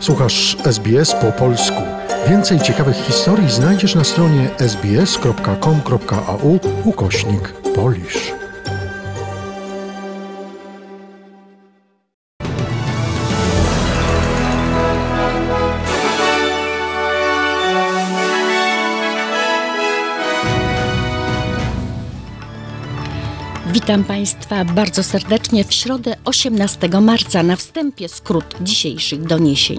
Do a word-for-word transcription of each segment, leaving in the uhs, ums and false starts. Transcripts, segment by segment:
Słuchasz S B S po polsku. Więcej ciekawych historii znajdziesz na stronie sbs.com.au ukośnik Polish. Witam Państwa bardzo serdecznie w środę osiemnastego marca. Na wstępie skrót dzisiejszych doniesień.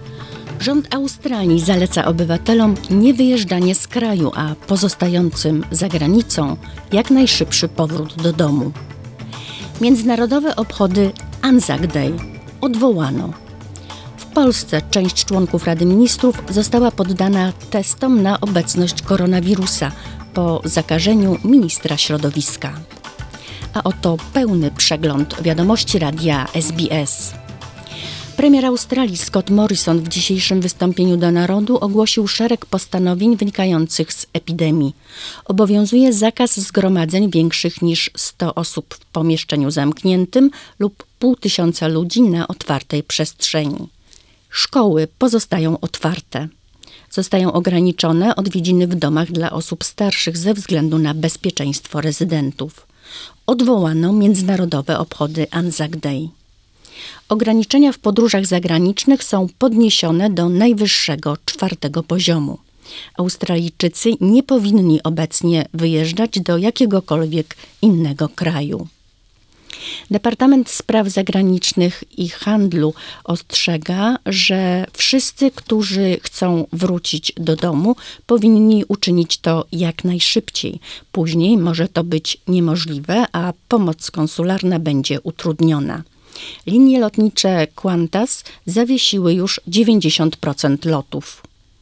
Rząd Australii zaleca obywatelom niewyjeżdżanie z kraju, a pozostającym za granicą jak najszybszy powrót do domu. Międzynarodowe obchody Anzac Day odwołano. W Polsce część członków Rady Ministrów została poddana testom na obecność koronawirusa po zakażeniu ministra środowiska. A oto pełny przegląd wiadomości radia S B S. Premier Australii Scott Morrison w dzisiejszym wystąpieniu do narodu ogłosił szereg postanowień wynikających z epidemii. Obowiązuje zakaz zgromadzeń większych niż sto osób w pomieszczeniu zamkniętym lub pół tysiąca ludzi na otwartej przestrzeni. Szkoły pozostają otwarte. Zostają ograniczone odwiedziny w domach dla osób starszych ze względu na bezpieczeństwo rezydentów. Odwołano międzynarodowe obchody Anzac Day. Ograniczenia w podróżach zagranicznych są podniesione do najwyższego czwartego poziomu. Australijczycy nie powinni obecnie wyjeżdżać do jakiegokolwiek innego kraju. Departament Spraw Zagranicznych i Handlu ostrzega, że wszyscy, którzy chcą wrócić do domu, powinni uczynić to jak najszybciej. Później może to być niemożliwe, a pomoc konsularna będzie utrudniona. Linie lotnicze Qantas zawiesiły już dziewięćdziesiąt procent lotów.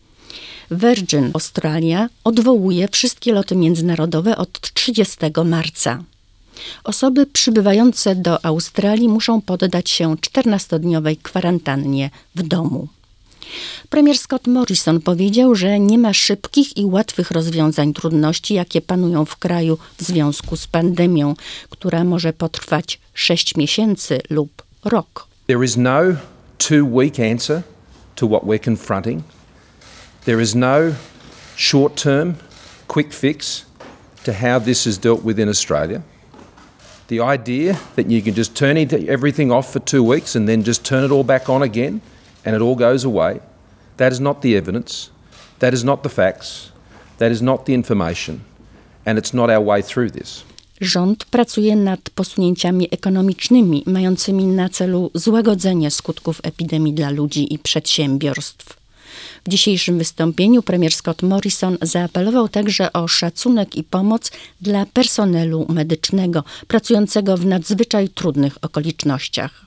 Virgin Australia odwołuje wszystkie loty międzynarodowe od trzydziestego marca. Osoby przybywające do Australii muszą poddać się czternastodniowej kwarantannie w domu. Premier Scott Morrison powiedział, że nie ma szybkich i łatwych rozwiązań trudności, jakie panują w kraju w związku z pandemią, która może potrwać sześć miesięcy lub rok. There is no two-week answer to what we're confronting. There is no short-term quick fix to how this is dealt with in Australia. The idea that you can just turn everything off for two weeks and then just turn it all back on again and it all goes away, that is not the evidence, that is not the facts, that is not the information, and it's not our way through this. Rząd pracuje nad posunięciami ekonomicznymi mającymi na celu złagodzenie skutków epidemii dla ludzi i przedsiębiorstw. W dzisiejszym wystąpieniu premier Scott Morrison zaapelował także o szacunek i pomoc dla personelu medycznego pracującego w nadzwyczaj trudnych okolicznościach.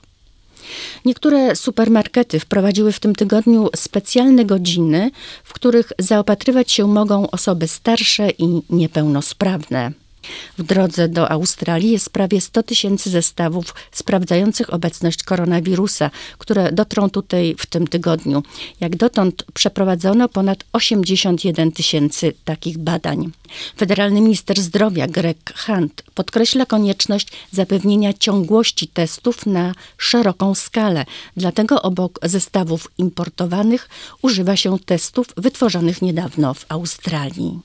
Niektóre supermarkety wprowadziły w tym tygodniu specjalne godziny, w których zaopatrywać się mogą osoby starsze i niepełnosprawne. W drodze do Australii jest prawie sto tysięcy zestawów sprawdzających obecność koronawirusa, które dotrą tutaj w tym tygodniu. Jak dotąd przeprowadzono ponad osiemdziesiąt jeden tysięcy takich badań. Federalny minister zdrowia Greg Hunt podkreśla konieczność zapewnienia ciągłości testów na szeroką skalę. Dlatego obok zestawów importowanych używa się testów wytworzonych niedawno w Australii.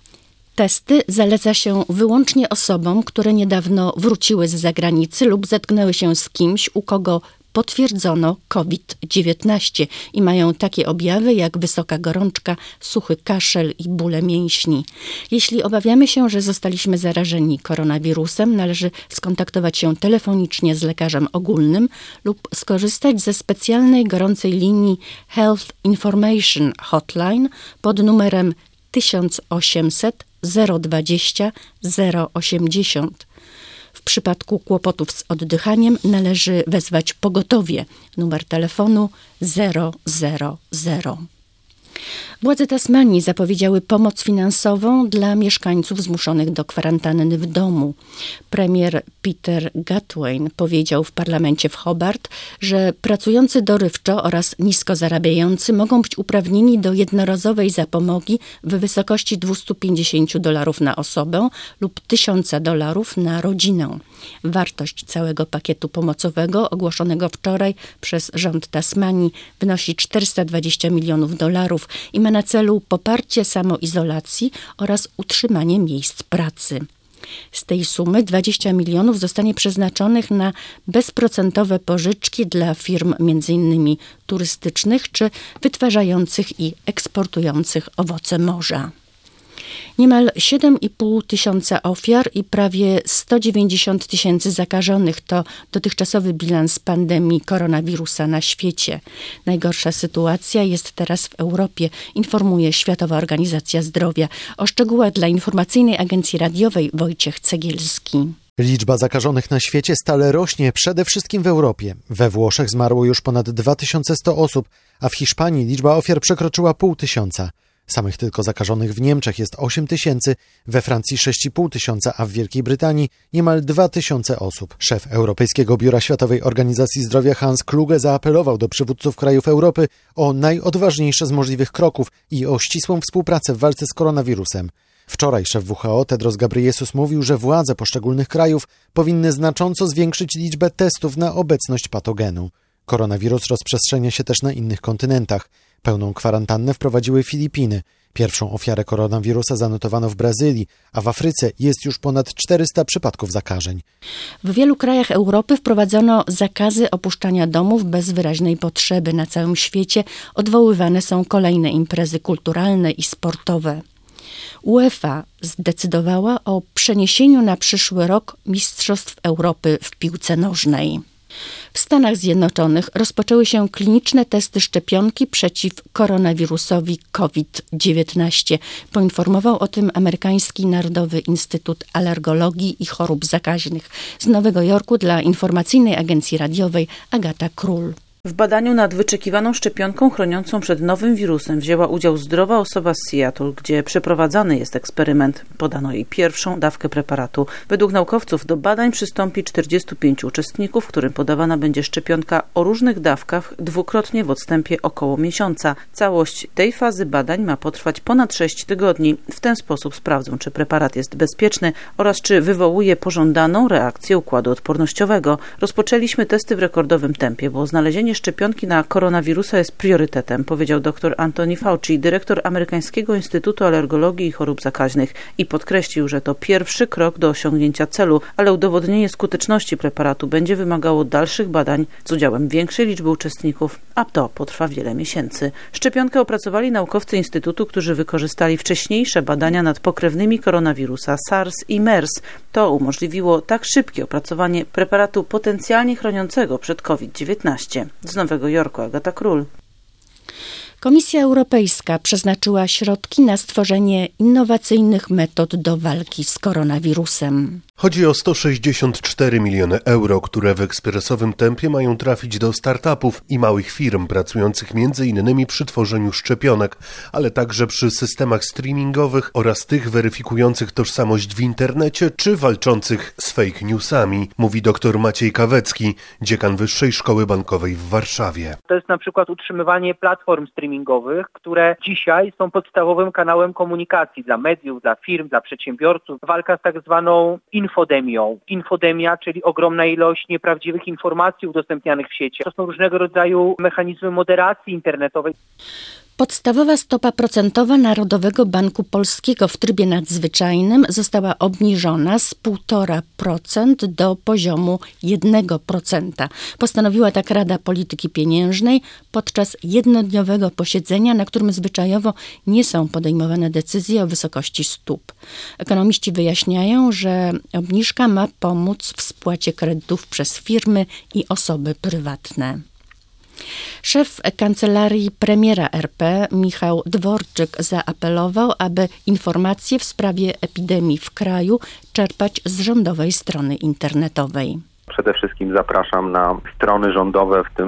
Testy zaleca się wyłącznie osobom, które niedawno wróciły z zagranicy lub zetknęły się z kimś, u kogo potwierdzono COVID dziewiętnaście i mają takie objawy jak wysoka gorączka, suchy kaszel i bóle mięśni. Jeśli obawiamy się, że zostaliśmy zarażeni koronawirusem, należy skontaktować się telefonicznie z lekarzem ogólnym lub skorzystać ze specjalnej gorącej linii Health Information Hotline pod numerem tysiąc osiemset zero dwadzieścia zero osiemdziesiąt. W przypadku kłopotów z oddychaniem należy wezwać pogotowie. Numer telefonu zero zero zero. Władze Tasmanii zapowiedziały pomoc finansową dla mieszkańców zmuszonych do kwarantanny w domu. Premier Peter Gutwein powiedział w parlamencie w Hobart, że pracujący dorywczo oraz nisko zarabiający mogą być uprawnieni do jednorazowej zapomogi w wysokości dwieście pięćdziesiąt dolarów na osobę lub tysiąc dolarów na rodzinę. Wartość całego pakietu pomocowego ogłoszonego wczoraj przez rząd Tasmanii wynosi czterysta dwadzieścia milionów dolarów i ma na celu poparcie samoizolacji oraz utrzymanie miejsc pracy. Z tej sumy dwadzieścia milionów zostanie przeznaczonych na bezprocentowe pożyczki dla firm między innymi turystycznych czy wytwarzających i eksportujących owoce morza. Niemal siedem i pół tysiąca ofiar i prawie sto dziewięćdziesiąt tysięcy zakażonych to dotychczasowy bilans pandemii koronawirusa na świecie. Najgorsza sytuacja jest teraz w Europie, informuje Światowa Organizacja Zdrowia. O szczegółach dla Informacyjnej Agencji Radiowej Wojciech Cegielski. Liczba zakażonych na świecie stale rośnie, przede wszystkim w Europie. We Włoszech zmarło już ponad dwa tysiące sto osób, a w Hiszpanii liczba ofiar przekroczyła pół tysiąca. Samych tylko zakażonych w Niemczech jest osiem tysięcy, we Francji sześć i pół tysiąca, a w Wielkiej Brytanii niemal dwa tysiące osób. Szef Europejskiego Biura Światowej Organizacji Zdrowia Hans Kluge zaapelował do przywódców krajów Europy o najodważniejsze z możliwych kroków i o ścisłą współpracę w walce z koronawirusem. Wczoraj szef W H O Tedros Ghebreyesus mówił, że władze poszczególnych krajów powinny znacząco zwiększyć liczbę testów na obecność patogenu. Koronawirus rozprzestrzenia się też na innych kontynentach. Pełną kwarantannę wprowadziły Filipiny. Pierwszą ofiarę koronawirusa zanotowano w Brazylii, a w Afryce jest już ponad czterysta przypadków zakażeń. W wielu krajach Europy wprowadzono zakazy opuszczania domów bez wyraźnej potrzeby. Na całym świecie odwoływane są kolejne imprezy kulturalne i sportowe. UEFA zdecydowała o przeniesieniu na przyszły rok Mistrzostw Europy w piłce nożnej. W Stanach Zjednoczonych rozpoczęły się kliniczne testy szczepionki przeciw koronawirusowi COVID dziewiętnaście. Poinformował o tym amerykański Narodowy Instytut Alergologii i Chorób Zakaźnych. Z Nowego Jorku dla Informacyjnej Agencji Radiowej Agata Król. W badaniu nad wyczekiwaną szczepionką chroniącą przed nowym wirusem wzięła udział zdrowa osoba z Seattle, gdzie przeprowadzany jest eksperyment. Podano jej pierwszą dawkę preparatu. Według naukowców do badań przystąpi czterdziestu pięciu uczestników, którym podawana będzie szczepionka o różnych dawkach dwukrotnie w odstępie około miesiąca. Całość tej fazy badań ma potrwać ponad sześć tygodni. W ten sposób sprawdzą, czy preparat jest bezpieczny oraz czy wywołuje pożądaną reakcję układu odpornościowego. Rozpoczęliśmy testy w rekordowym tempie, bo znalezienie szczepionki na koronawirusa jest priorytetem, powiedział dr Anthony Fauci, dyrektor Amerykańskiego Instytutu Alergologii i Chorób Zakaźnych, i podkreślił, że to pierwszy krok do osiągnięcia celu, ale udowodnienie skuteczności preparatu będzie wymagało dalszych badań z udziałem większej liczby uczestników, a to potrwa wiele miesięcy. Szczepionkę opracowali naukowcy Instytutu, którzy wykorzystali wcześniejsze badania nad pokrewnymi koronawirusa SARS i MERS. To umożliwiło tak szybkie opracowanie preparatu potencjalnie chroniącego przed COVID dziewiętnaście. Z Nowego Jorku Agata Król. Komisja Europejska przeznaczyła środki na stworzenie innowacyjnych metod do walki z koronawirusem. Chodzi o sto sześćdziesiąt cztery miliony euro, które w ekspresowym tempie mają trafić do startupów i małych firm pracujących między innymi przy tworzeniu szczepionek, ale także przy systemach streamingowych oraz tych weryfikujących tożsamość w internecie czy walczących z fake newsami, mówi dr Maciej Kawecki, dziekan Wyższej Szkoły Bankowej w Warszawie. To jest na przykład utrzymywanie platform streamingowych, które dzisiaj są podstawowym kanałem komunikacji dla mediów, dla firm, dla przedsiębiorców. Walka z tak zwaną infodemią. Infodemia, czyli ogromna ilość nieprawdziwych informacji udostępnianych w sieci. To są różnego rodzaju mechanizmy moderacji internetowej. Podstawowa stopa procentowa Narodowego Banku Polskiego w trybie nadzwyczajnym została obniżona z półtora procent do poziomu jednego procenta. Postanowiła tak Rada Polityki Pieniężnej podczas jednodniowego posiedzenia, na którym zwyczajowo nie są podejmowane decyzje o wysokości stóp. Ekonomiści wyjaśniają, że obniżka ma pomóc w spłacie kredytów przez firmy i osoby prywatne. Szef Kancelarii Premiera R P Michał Dworczyk zaapelował, aby informacje w sprawie epidemii w kraju czerpać z rządowej strony internetowej. Przede wszystkim zapraszam na strony rządowe, w tym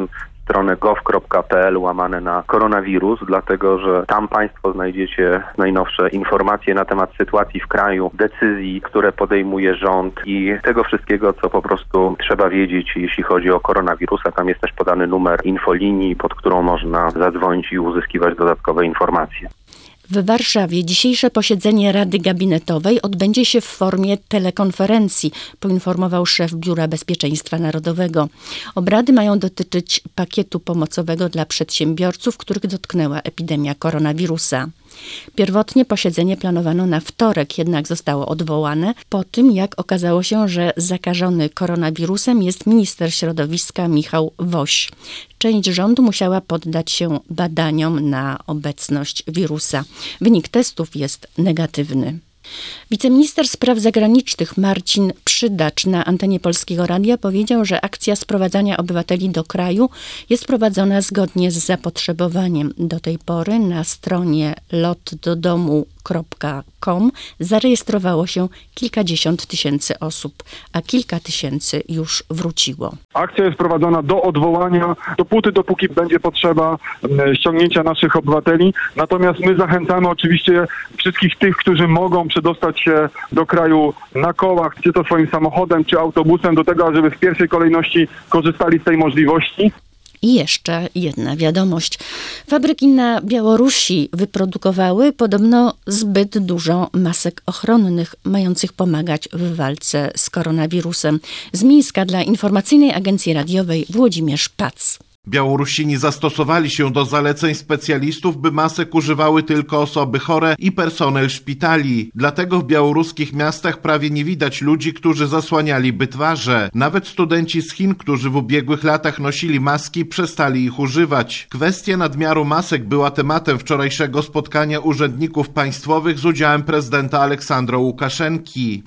stronę gov kropka p l łamane na koronawirus, dlatego że tam Państwo znajdziecie najnowsze informacje na temat sytuacji w kraju, decyzji, które podejmuje rząd i tego wszystkiego, co po prostu trzeba wiedzieć, jeśli chodzi o koronawirusa. Tam jest też podany numer infolinii, pod którą można zadzwonić i uzyskiwać dodatkowe informacje. W Warszawie dzisiejsze posiedzenie Rady Gabinetowej odbędzie się w formie telekonferencji, poinformował szef Biura Bezpieczeństwa Narodowego. Obrady mają dotyczyć pakietu pomocowego dla przedsiębiorców, których dotknęła epidemia koronawirusa. Pierwotnie posiedzenie planowano na wtorek, jednak zostało odwołane po tym, jak okazało się, że zakażony koronawirusem jest minister środowiska Michał Woś. Część rządu musiała poddać się badaniom na obecność wirusa. Wynik testów jest negatywny. Wiceminister spraw zagranicznych Marcin Przydacz na antenie Polskiego Radia powiedział, że akcja sprowadzania obywateli do kraju jest prowadzona zgodnie z zapotrzebowaniem. Do tej pory na stronie lot do domu kropka com zarejestrowało się kilkadziesiąt tysięcy osób, a kilka tysięcy już wróciło. Akcja jest prowadzona do odwołania, dopóty, dopóki będzie potrzeba ściągnięcia naszych obywateli. Natomiast my zachęcamy oczywiście wszystkich tych, którzy mogą przedostać się do kraju na kołach, czy to swoim samochodem, czy autobusem, do tego, żeby w pierwszej kolejności korzystali z tej możliwości. I jeszcze jedna wiadomość. Fabryki na Białorusi wyprodukowały podobno zbyt dużo masek ochronnych, mających pomagać w walce z koronawirusem. Z Mińska dla Informacyjnej Agencji Radiowej Włodzimierz Pac. Białorusini zastosowali się do zaleceń specjalistów, by masek używały tylko osoby chore i personel szpitali. Dlatego w białoruskich miastach prawie nie widać ludzi, którzy zasłanialiby twarze. Nawet studenci z Chin, którzy w ubiegłych latach nosili maski, przestali ich używać. Kwestia nadmiaru masek była tematem wczorajszego spotkania urzędników państwowych z udziałem prezydenta Aleksandra Łukaszenki.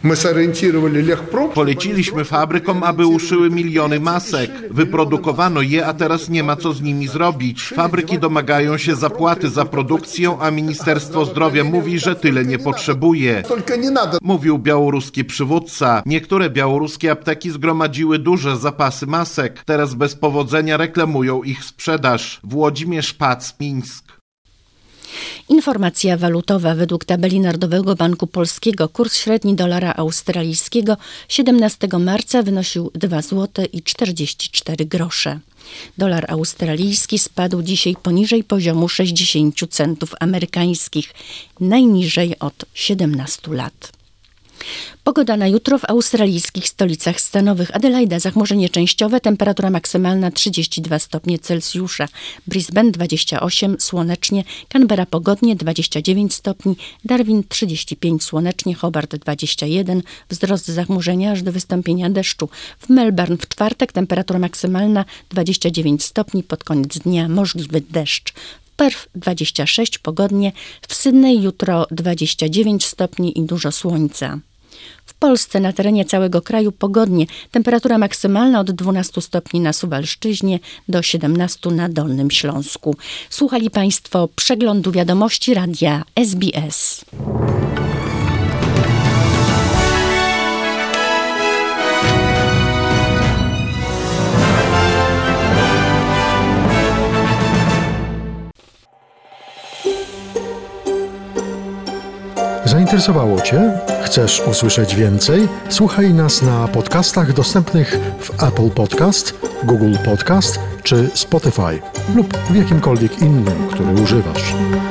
Poleciliśmy fabrykom, aby uszyły miliony masek. Wyprodukowano je, a teraz nie ma co z nimi zrobić. Fabryki domagają się zapłaty za produkcję, a Ministerstwo Zdrowia mówi, że tyle nie potrzebuje. Mówił białoruski przywódca. Niektóre białoruskie apteki zgromadziły duże zapasy masek. Teraz bez powodzenia reklamują ich sprzedaż. Włodzimierz Pac, Mińsk. Informacja walutowa. Według tabeli Narodowego Banku Polskiego kurs średni dolara australijskiego siedemnastego marca wynosił dwa złote i czterdzieści cztery grosze. Dolar australijski spadł dzisiaj poniżej poziomu sześćdziesiąt centów amerykańskich, najniżej od siedemnastu lat. Pogoda na jutro w australijskich stolicach stanowych. Adelaida zachmurzenie częściowe, temperatura maksymalna trzydzieści dwa stopnie Celsjusza, Brisbane dwadzieścia osiem, słonecznie, Canberra pogodnie dwadzieścia dziewięć stopni, Darwin trzydzieści pięć, słonecznie, Hobart dwadzieścia jeden, wzrost zachmurzenia aż do wystąpienia deszczu. W Melbourne w czwartek temperatura maksymalna dwadzieścia dziewięć stopni, pod koniec dnia możliwy deszcz. Perth dwadzieścia sześć, pogodnie, w Sydney jutro dwadzieścia dziewięć stopni i dużo słońca. W Polsce na terenie całego kraju pogodnie, temperatura maksymalna od dwunastu stopni na Suwalszczyźnie do siedemnastu na Dolnym Śląsku. Słuchali Państwo przeglądu wiadomości radia S B S. Zainteresowało Cię? Chcesz usłyszeć więcej? Słuchaj nas na podcastach dostępnych w Apple Podcast, Google Podcast czy Spotify lub w jakimkolwiek innym, który używasz.